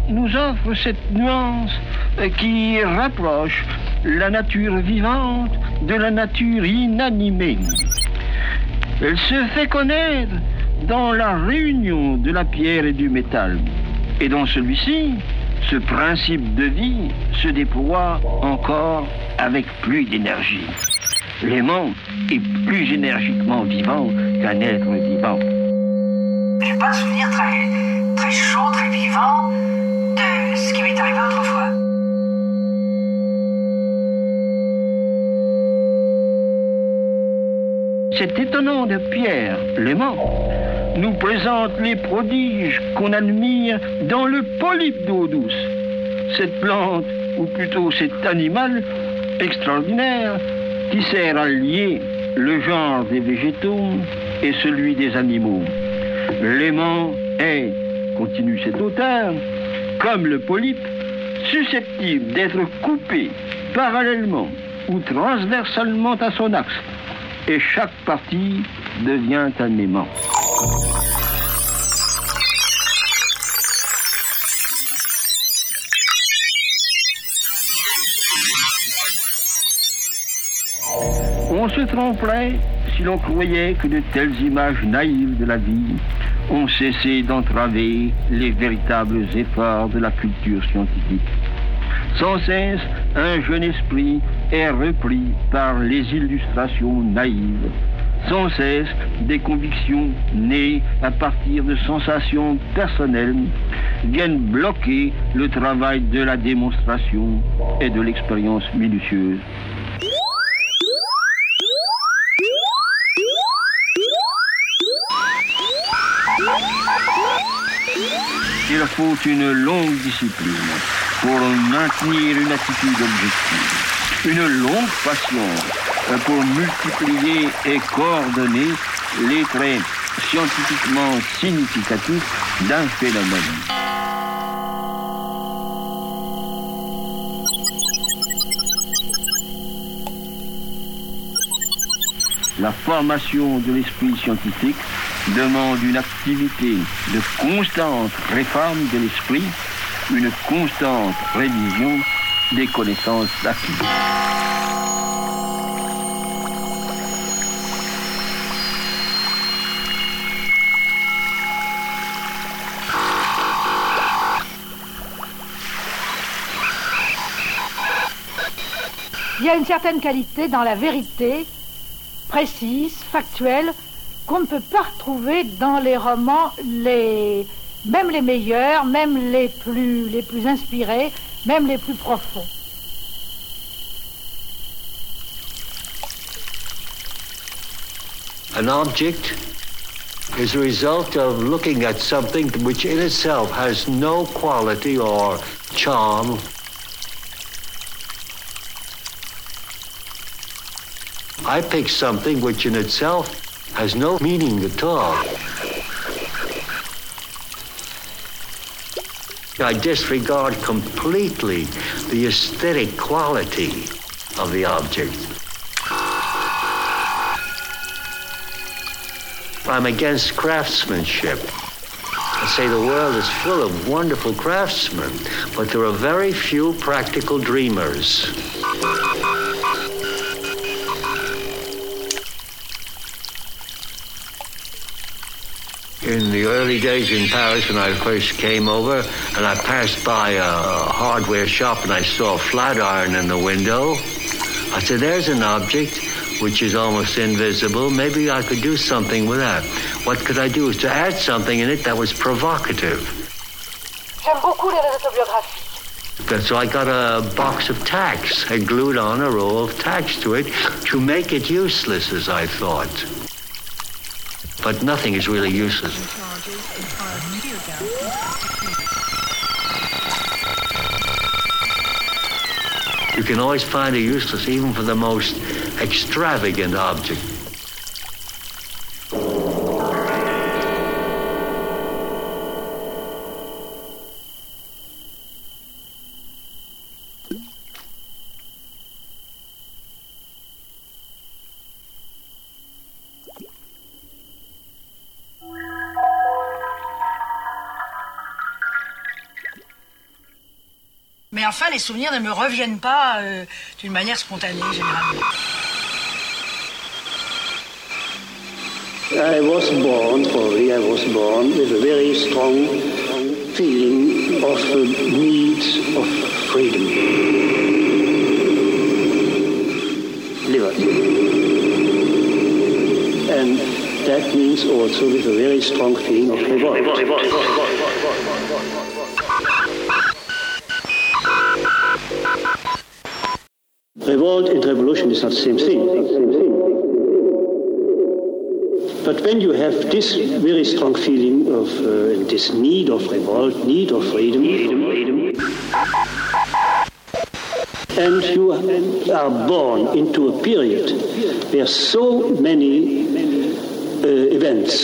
nous offre cette nuance qui rapproche la nature vivante de la nature inanimée. Elle se fait connaître dans la réunion de la pierre et du métal. Et dans celui-ci, ce principe de vie se déploie encore avec plus d'énergie. L'aimant est plus énergiquement vivant qu'un être vivant. Je n'ai pas de souvenir très chaud, très vivant de ce qui m'est arrivé autrefois. Cet étonnant de Pierre, l'aimant, nous présente les prodiges qu'on admire dans le polype d'eau douce. Cette plante, ou plutôt cet animal extraordinaire, qui sert à lier le genre des végétaux et celui des animaux. L'aimant est, continue cet auteur, comme le polype, susceptible d'être coupé parallèlement ou transversalement à son axe, et chaque partie devient un aimant. On se tromperait si l'on croyait que de telles images naïves de la vie ont cessé d'entraver les véritables efforts de la culture scientifique. Sans cesse, un jeune esprit est repris par les illustrations naïves. Sans cesse, des convictions nées à partir de sensations personnelles viennent bloquer le travail de la démonstration et de l'expérience minutieuse. Il faut une longue discipline pour maintenir une attitude objective, une longue patience pour multiplier et coordonner les traits scientifiquement significatifs d'un phénomène. La formation de l'esprit scientifique demande une activité de constante réforme de l'esprit, une constante révision des connaissances acquises. Il y a une certaine qualité dans la vérité précise, factuelle, qu'on ne peut pas retrouver dans les romans, même les meilleurs, même les plus inspirés, même les plus profonds. An object is a result of looking at something which in itself has no quality or charm. I pick something which in itself has no meaning at all. I disregard completely the aesthetic quality of the object. I'm against craftsmanship. I say the world is full of wonderful craftsmen, but there are very few practical dreamers. In the early days in Paris, when I first came over, and I passed by a hardware shop and I saw a flat iron in the window, I said, there's an object which is almost invisible. Maybe I could do something with that. What could I do? Is to add something in it that was provocative. J'aime beaucoup les autobiographies. So I got a box of tacks. I glued on a row of tacks to it to make it useless, as I thought. But nothing is really useless. You can always find a useless, even for the most extravagant object. Mais enfin, les souvenirs ne me reviennent pas d'une manière spontanée, généralement. I was born with a very strong feeling of the need of freedom, liberty. And that means also with a very strong feeling of revolt. Revolt and revolution is not the same thing. But when you have this very strong feeling of this need of revolt, need of freedom, and you are born into a period where so many events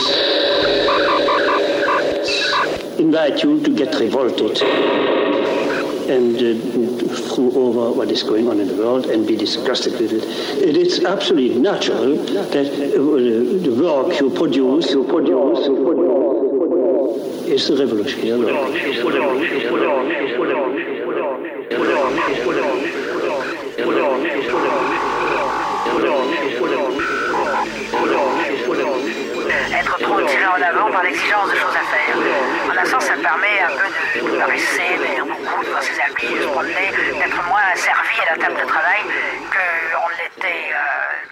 invite you to get revolted and throw over what is going on in the world and be disgusted with it. It is absolutely natural that the work you produce is the revolutionary work. Être trop tiré en avant par l'exigence de choses à faire. En un sens, ça permet un peu de caresser, d'ailleurs beaucoup, de voir ses amis, de se promener, d'être moins servi à la table de travail qu'on l'était